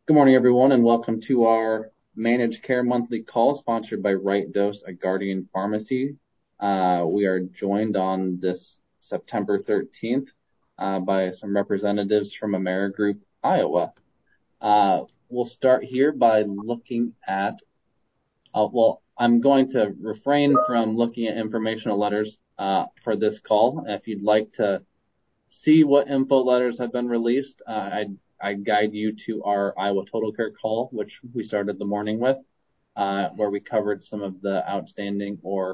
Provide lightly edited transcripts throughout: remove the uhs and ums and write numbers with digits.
Good morning, everyone, and welcome to our managed care monthly call sponsored by Right Dose, a Guardian Pharmacy. We are joined on this September 13th by some representatives from Amerigroup, Iowa. We'll start here by looking at, I'm going to refrain from looking at informational letters for this call. If you'd like to see what info letters have been released, I guide you to our Iowa Total Care call, which we started the morning with, where we covered some of the outstanding or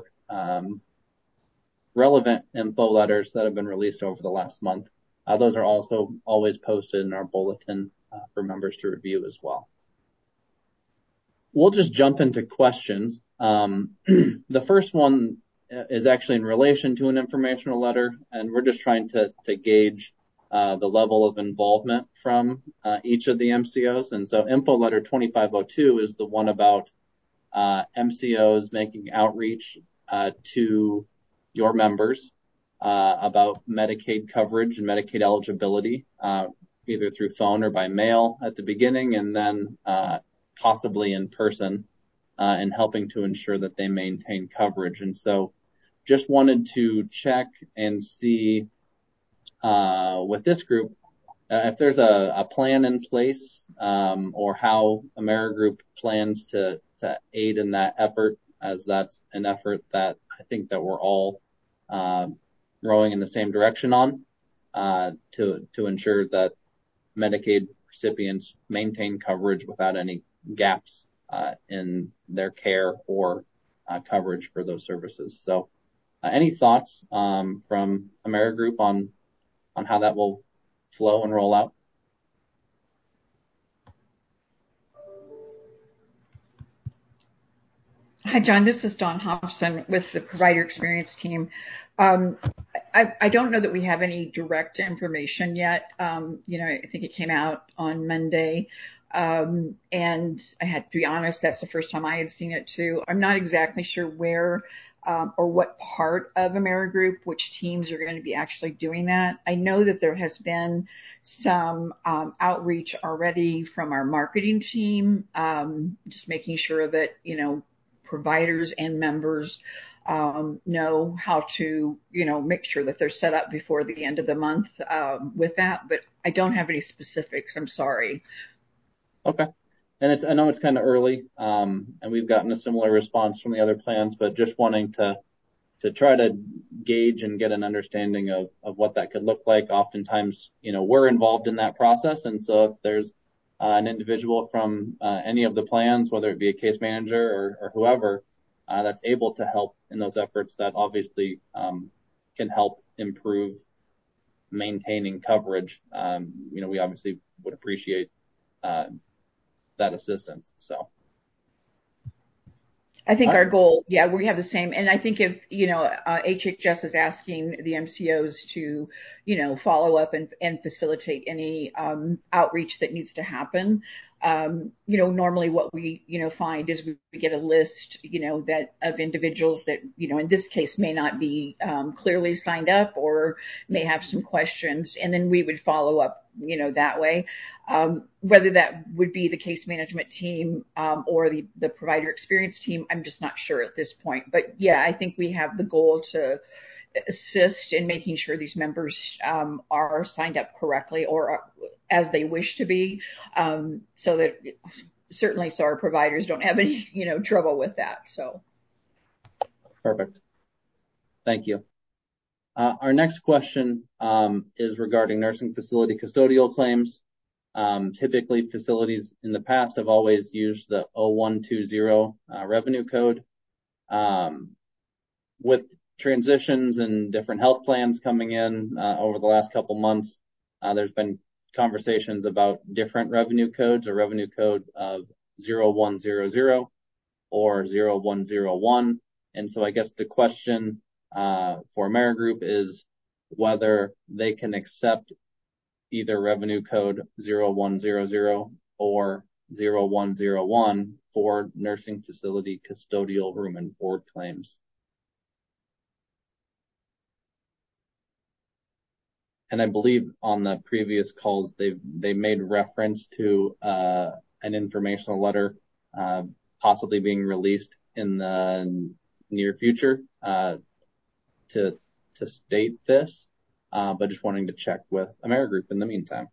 relevant info letters that have been released over the last month. Those are also always posted in our bulletin for members to review as well. We'll just jump into questions. The first one is actually in relation to an informational letter, and we're just trying to gauge the level of involvement from each of the MCOs. And so info letter 2502 is the one about MCOs making outreach to your members about Medicaid coverage and Medicaid eligibility, either through phone or by mail at the beginning, and then possibly in person, and helping to ensure that they maintain coverage. And so just wanted to check and see with this group if there's a plan in place or how Amerigroup plans to aid in that effort, as that's an effort that I think that we're all rowing in the same direction on to ensure that Medicaid recipients maintain coverage without any gaps in their care or coverage for those services. So any thoughts from Amerigroup on how that will flow and roll out? Hi, John. This is Dawn Hobson with the Provider Experience team. I don't know that we have any direct information yet. I think it came out on Monday. And I had to be honest, that's the first time I had seen it too. I'm not exactly sure where or what part of Amerigroup, which teams are going to be actually doing that. I know that there has been some outreach already from our marketing team, just making sure that, providers and members know how to, make sure that they're set up before the end of the month with that. But I don't have any specifics. I'm sorry. Okay. And I know it's kind of early, and we've gotten a similar response from the other plans, but just wanting to try to gauge and get an understanding of what that could look like. Oftentimes, we're involved in that process. And so if there's an individual from any of the plans, whether it be a case manager or whoever, that's able to help in those efforts, that obviously can help improve maintaining coverage. We obviously would appreciate that assistance. So I think our goal, we have the same. And I think if, HHS is asking the MCOs to, follow up and facilitate any outreach that needs to happen. Normally what we, find is we get a list, that of individuals that, in this case may not be clearly signed up or may have some questions. And then we would follow up, that way. Whether that would be the case management team or the provider experience team, I'm just not sure at this point. But yeah, I think we have the goal to assist in making sure these members are signed up correctly or as they wish to be, so that certainly so our providers don't have any, trouble with that. So. Perfect. Thank you. Our next question is regarding nursing facility custodial claims. Typically, facilities in the past have always used the 0120 revenue code. With transitions and different health plans coming in over the last couple months, there's been conversations about different revenue codes, a revenue code of 0100 or 0101. And so I guess the question for Amerigroup is whether they can accept either revenue code 0100 or 0101 for nursing facility custodial room and board claims. And I believe on the previous calls, they made reference to an informational letter possibly being released in the near future to state this, but just wanting to check with Amerigroup in the meantime.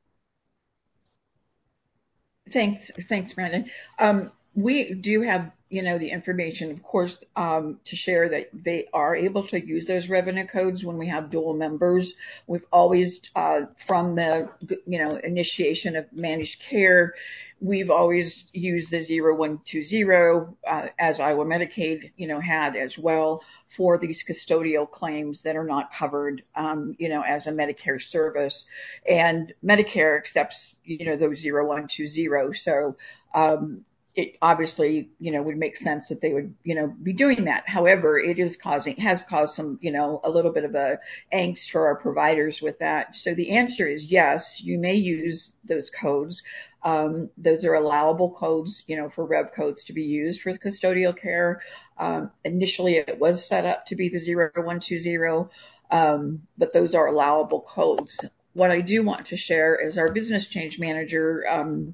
Thanks, Brandon. We do have, the information, of course, to share that they are able to use those revenue codes when we have dual members. We've always, from the, initiation of managed care, we've always used the 0120, as Iowa Medicaid, had as well for these custodial claims that are not covered, as a Medicare service. And Medicare accepts, those 0120. So, it obviously, would make sense that they would, be doing that. However, has caused some, a little bit of a angst for our providers with that. So the answer is yes, you may use those codes. Those are allowable codes, for rev codes to be used for custodial care. Initially it was set up to be the 0120, but those are allowable codes. What I do want to share is our business change manager,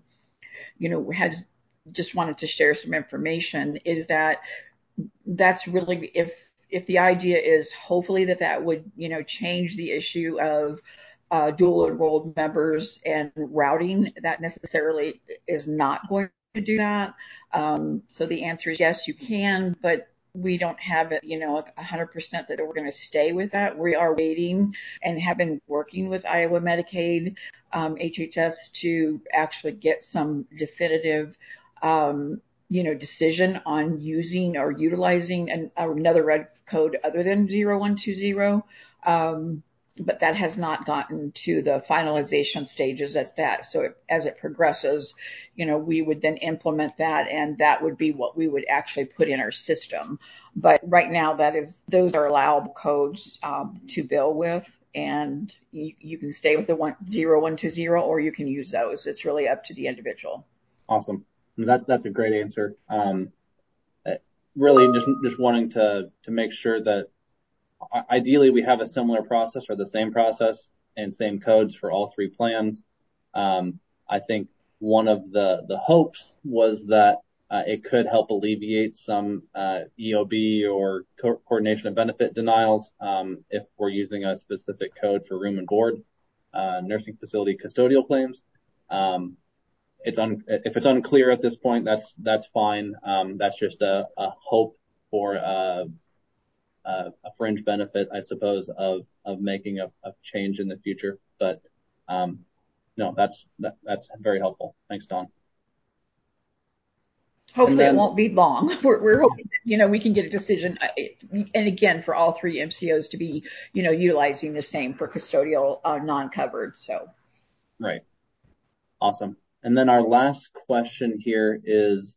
has just wanted to share some information, is that that's really, if the idea is hopefully that would, change the issue of dual enrolled members and routing, that necessarily is not going to do that. So the answer is yes, you can, but we don't have it, 100% that we're going to stay with that. We are waiting and have been working with Iowa Medicaid, HHS to actually get some definitive decision on using or utilizing another red code other than 0120. But that has not gotten to the finalization stages as that. So as it progresses, we would then implement that, and that would be what we would actually put in our system. But right now, those are allowable codes to bill with, and you can stay with the 0120, or you can use those. It's really up to the individual. Awesome. That's a great answer. Really just wanting to make sure that ideally we have a similar process or the same process and same codes for all three plans. I think one of the hopes was that it could help alleviate some EOB or coordination of benefit denials if we're using a specific code for room and board, nursing facility custodial claims. If it's unclear at this point, that's fine. That's just a hope for a fringe benefit, I suppose, of making a change in the future. But no, that's very helpful. Thanks, Dawn. Hopefully it won't be long. We're hoping that, we can get a decision. And again, for all three MCOs to be, utilizing the same for custodial non-covered. So. Right. Awesome. And then our last question here is,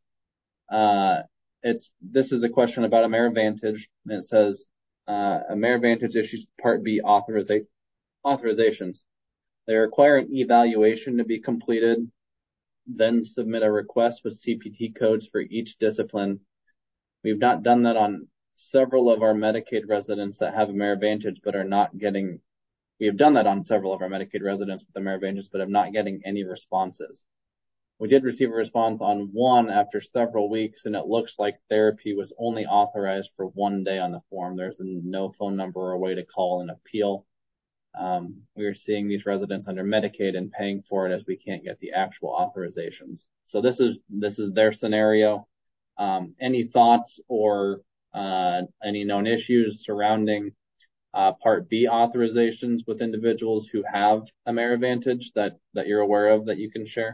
this is a question about AmeriVantage, and it says, AmeriVantage issues Part B authorizations. They require an evaluation to be completed, then submit a request with CPT codes for each discipline. We've not done that on several of our Medicaid residents that have AmeriVantage, but are not getting. We have done that on several of our Medicaid residents with AmeriVantage, but I'm not getting any responses. We did receive a response on one after several weeks, and it looks like therapy was only authorized for 1 day on the form. There's no phone number or way to call and appeal. We are seeing these residents under Medicaid and paying for it as we can't get the actual authorizations. So this is their scenario. Any thoughts or any known issues surrounding Part B authorizations with individuals who have AmeriVantage that you're aware of that you can share?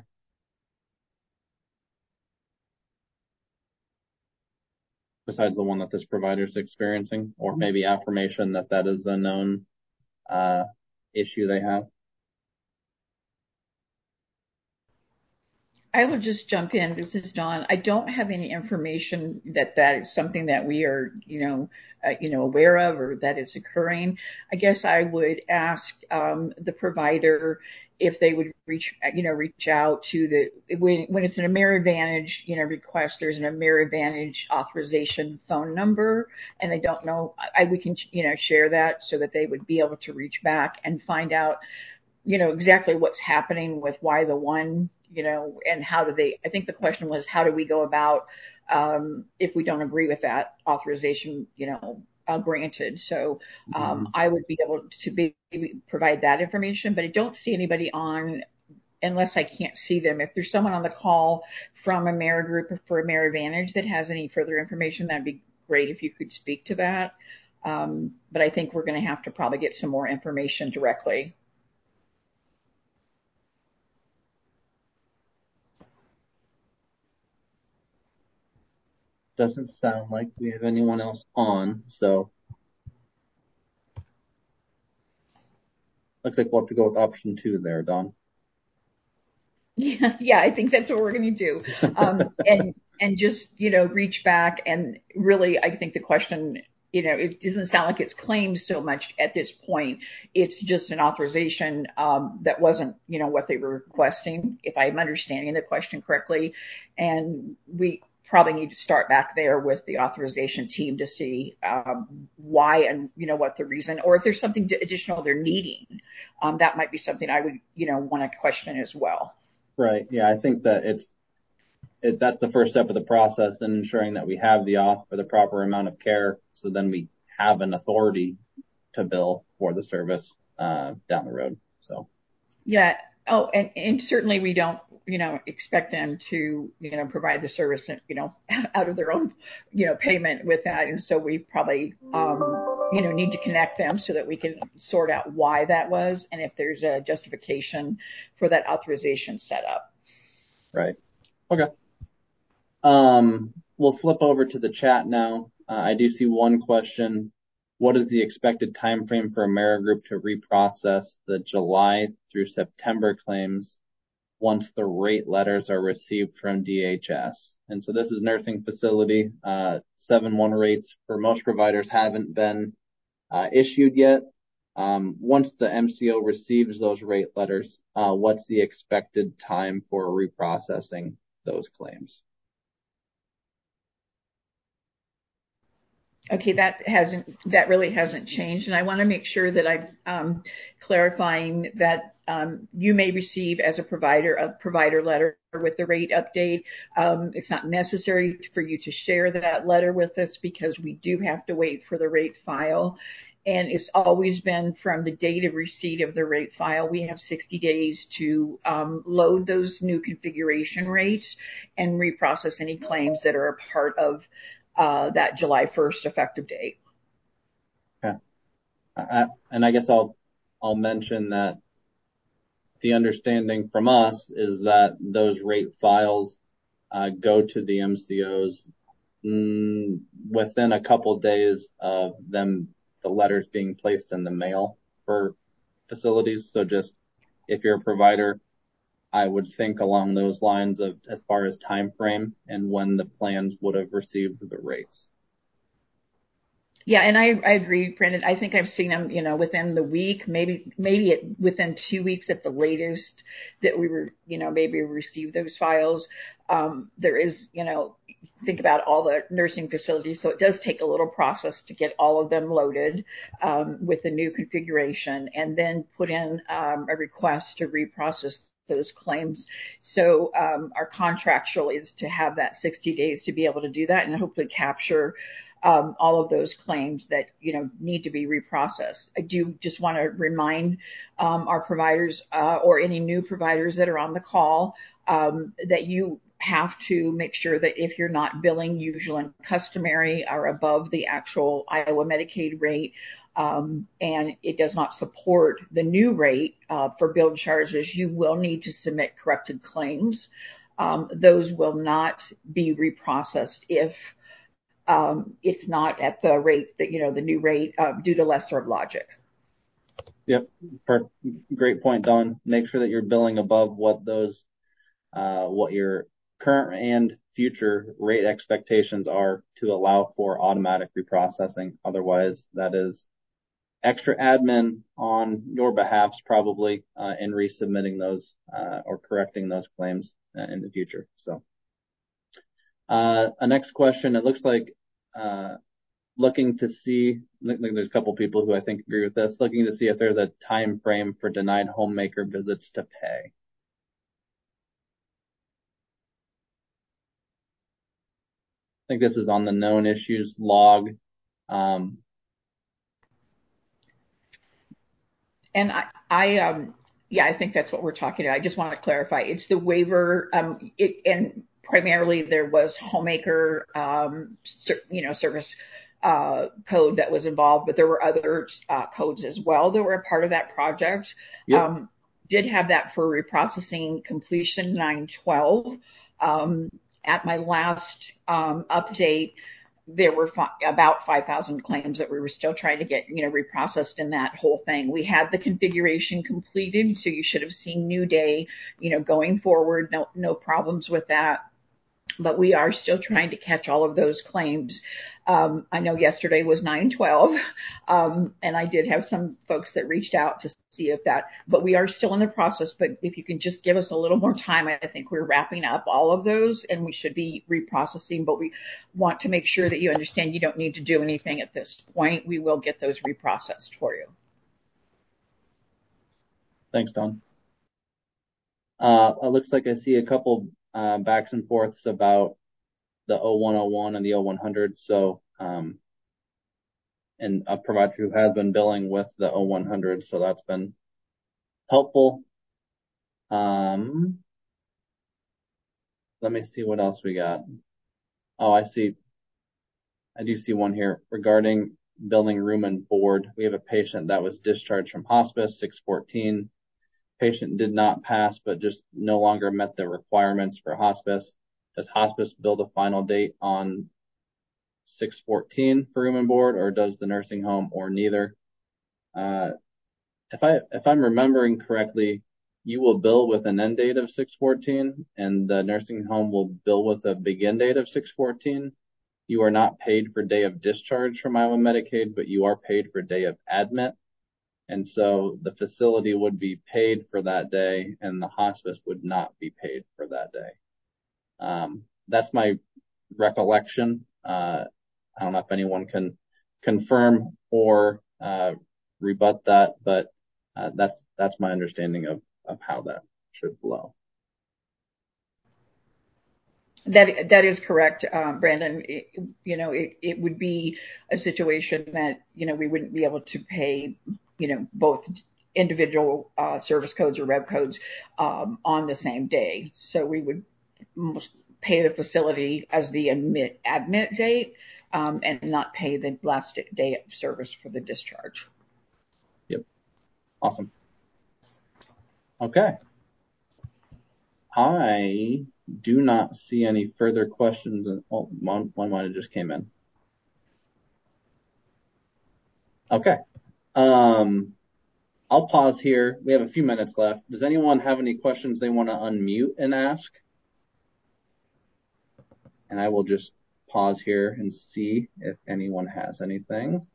Besides the one that this provider is experiencing, or maybe affirmation that is a known issue they have? I will just jump in. This is Dawn. I don't have any information that is something that we are, aware of or that is occurring. I guess I would ask the provider if they would reach out to when it's an AmeriVantage, request, there's an AmeriVantage authorization phone number, and they don't know. We can, share that so that they would be able to reach back and find out exactly what's happening with why the one, and how do they, I think the question was, how do we go about, if we don't agree with that authorization, granted. So, Mhm. I would be able to provide that information, but I don't see anybody on unless I can't see them. If there's someone on the call from AmeriGroup or for AmeriVantage that has any further information, that'd be great if you could speak to that. But I think we're going to have to probably get some more information directly. Doesn't sound like we have anyone else on, so looks like we'll have to go with option 2 there, Don. Yeah, I think that's what we're going to do. And just, reach back and really, I think the question, it doesn't sound like it's claims so much at this point. It's just an authorization, that wasn't, what they were requesting, if I'm understanding the question correctly. And we probably need to start back there with the authorization team to see, why and, what the reason, or if there's something additional they're needing. That might be something I would, want to question as well. Right. Yeah, I think that that's the first step of the process in ensuring that we have the auth for the proper amount of care. So then we have an authority to bill for the service down the road. So Yeah. Oh, and certainly we don't, expect them to, provide the service, out of their own, payment with that. And so we probably, need to connect them so that we can sort out why that was and if there's a justification for that authorization setup. right. Okay. We'll flip over to the chat now. I do see one question. What is the expected time frame for AmeriGroup to reprocess the July through September claims once the rate letters are received from DHS? And so this is nursing facility. 7-1 rates for most providers haven't been issued yet. Once the MCO receives those rate letters, what's the expected time for reprocessing those claims? Okay, that really hasn't changed. And I want to make sure that I'm clarifying that you may receive as a provider letter with the rate update. It's not necessary for you to share that letter with us because we do have to wait for the rate file. And it's always been from the date of receipt of the rate file. We have 60 days to load those new configuration rates and reprocess any claims that are a part of that July 1st effective date. Okay. And I guess I'll mention that the understanding from us is that those rate files go to the MCOs within a couple of days of the letters being placed in the mail for facilities. So just if you're a provider, I would think along those lines of as far as time frame and when the plans would have received the rates. Yeah, and I agree, Brandon. I think I've seen them, within the week, maybe within 2 weeks at the latest that we were, maybe receive those files. There is, think about all the nursing facilities, so it does take a little process to get all of them loaded with the new configuration, and then put in a request to reprocess those claims. So our contractual is to have that 60 days to be able to do that and hopefully capture all of those claims that need to be reprocessed. I do just want to remind our providers or any new providers that are on the call that you have to make sure that if you're not billing usual and customary or above the actual Iowa Medicaid rate, and it does not support the new rate for billed charges, you will need to submit corrected claims. Those will not be reprocessed if it's not at the rate that, the new rate due to lesser of logic. Yep. Great point, Don. Make sure that you're billing above what your current and future rate expectations are to allow for automatic reprocessing. Otherwise, that is extra admin on your behalfs probably in resubmitting those or correcting those claims in the future. So a next question, it looks like looking to see, there's a couple people who I think agree with this, looking to see if there's a time frame for denied homemaker visits to pay. I think this is on the known issues log. And I think that's what we're talking about. I just want to clarify. It's the waiver, and primarily there was homemaker, service code that was involved, but there were other codes as well that were a part of that project. Yep. Did have that for reprocessing completion 912. At my last update, there were about 5,000 claims that we were still trying to get, reprocessed in that whole thing. We had the configuration completed, so you should have seen New Day, going forward. No problems with that. But we are still trying to catch all of those claims. I know yesterday was 9/12, and I did have some folks that reached out to see if that, but we are still in the process. But if you can just give us a little more time, I think we're wrapping up all of those and we should be reprocessing, but we want to make sure that you understand you don't need to do anything at this point. We will get those reprocessed for you. Thanks, Don. It looks like I see a couple backs and forths about the 0101 and the 0100. So, and a provider who has been billing with the 0100, so that's been helpful. Let me see what else we got. Oh, I do see one here regarding billing room and board. We have a patient that was discharged from hospice 6/14. Patient did not pass, but just no longer met the requirements for hospice. Does hospice bill the final date on 6/14 for room and board, or does the nursing home, or neither? If I'm remembering correctly, you will bill with an end date of 6/14, and the nursing home will bill with a begin date of 6/14. You are not paid for day of discharge from Iowa Medicaid, but you are paid for day of admit. And so the facility would be paid for that day and the hospice would not be paid for that day. That's my recollection. I don't know if anyone can confirm or rebut that, but that's my understanding of how that should flow. That is correct, Brandon. It would be a situation that, we wouldn't be able to pay, both individual service codes or rev codes on the same day. So we would pay the facility as the admit date and not pay the last day of service for the discharge. Yep. Awesome. Okay. I do not see any further questions. Oh, one might have just came in. Okay. I'll pause here. We have a few minutes left. Does anyone have any questions they want to unmute and ask? And I will just pause here and see if anyone has anything.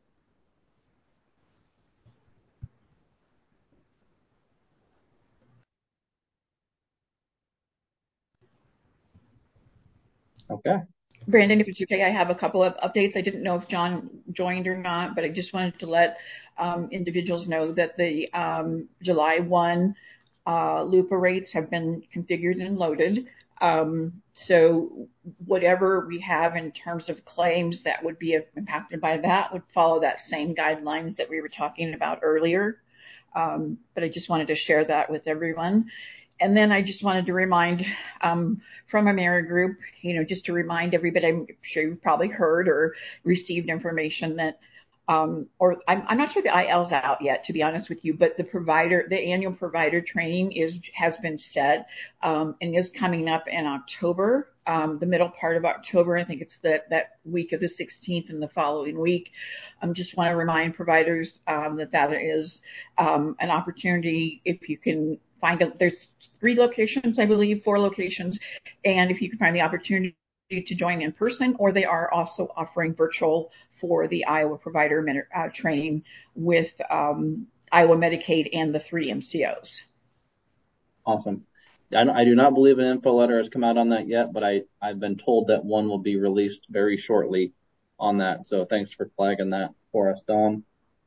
Okay. Brandon, if it's okay, I have a couple of updates. I didn't know if John joined or not, but I just wanted to let individuals know that the July 1 LUPA rates have been configured and loaded. So whatever we have in terms of claims that would be impacted by that would follow that same guidelines that we were talking about earlier. But I just wanted to share that with everyone. And then I just wanted to remind from Amerigroup, just to remind everybody, I'm sure you've probably heard or received information that, or I'm not sure the IL's out yet, to be honest with you, but the annual provider training has been set and is coming up in October, the middle part of October. I think it's that week of the 16th and the following week. Just want to remind providers that is an opportunity if you can there's 3 locations, I believe, 4 locations. And if you can find the opportunity to join in person, or they are also offering virtual for the Iowa provider training with Iowa Medicaid and the 3 MCOs. Awesome. I do not believe an info letter has come out on that yet, but I've been told that one will be released very shortly on that. So thanks for flagging that for us, Dom.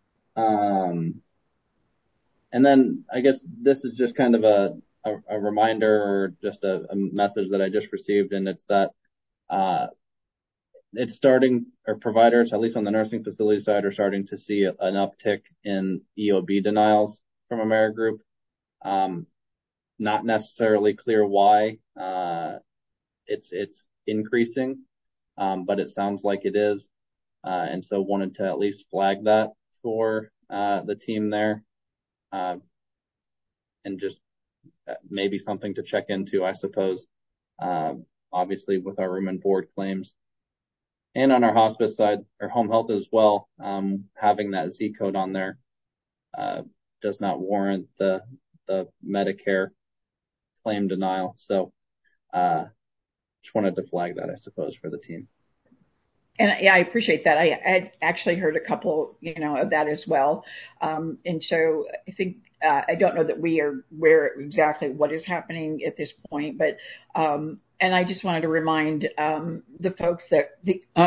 And then I guess this is just kind of a reminder or just a message that I just received, and it's that it's starting, or providers, at least on the nursing facility side, are starting to see an uptick in EOB denials from Amerigroup. Not necessarily clear why it's increasing, but it sounds like it is, and so wanted to at least flag that for the team there, and just maybe something to check into, I suppose. Obviously, with our room and board claims, and on our hospice side, or home health as well, having that Z code on there does not warrant the Medicare claim denial. So just wanted to flag that, I suppose, for the team. And yeah, I appreciate that. I actually heard a couple, of that as well. And so I think, I don't know that we are aware exactly what is happening at this point, but, and I just wanted to remind, the folks that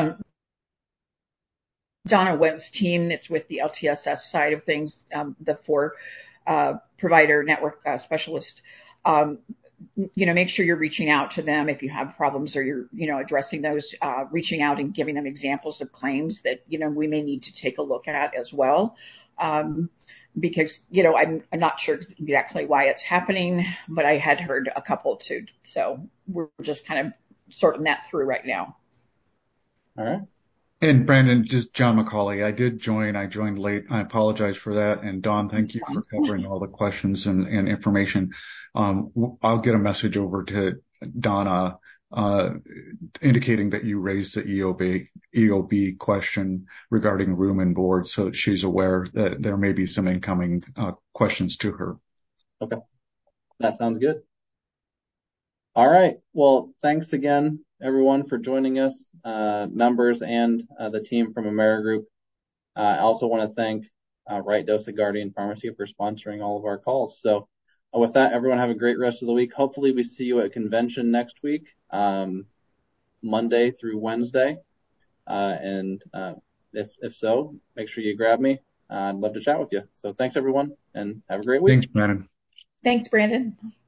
Donna Went's team that's with the LTSS side of things, the four, provider network, specialist, make sure you're reaching out to them if you have problems, or you're, addressing those, reaching out and giving them examples of claims that, we may need to take a look at as well. Because, I'm not sure exactly why it's happening, but I had heard a couple too. So we're just kind of sorting that through right now. All right. And Brandon, just John McCauley. I did join. I joined late. I apologize for that. And Dawn, thank you for covering all the questions and information. I'll get a message over to Donna, indicating that you raised the EOB question regarding room and board, so she's aware that there may be some incoming questions to her. Okay. That sounds good. All right. Well, thanks again, everyone, for joining us, members and the team from Amerigroup. I also want to thank Right Dose Guardian Pharmacy for sponsoring all of our calls. So with that, everyone have a great rest of the week. Hopefully we see you at convention next week, Monday through Wednesday. And if so, make sure you grab me. I'd love to chat with you. So thanks, everyone, and have a great week. Thanks, Brandon. Thanks, Brandon.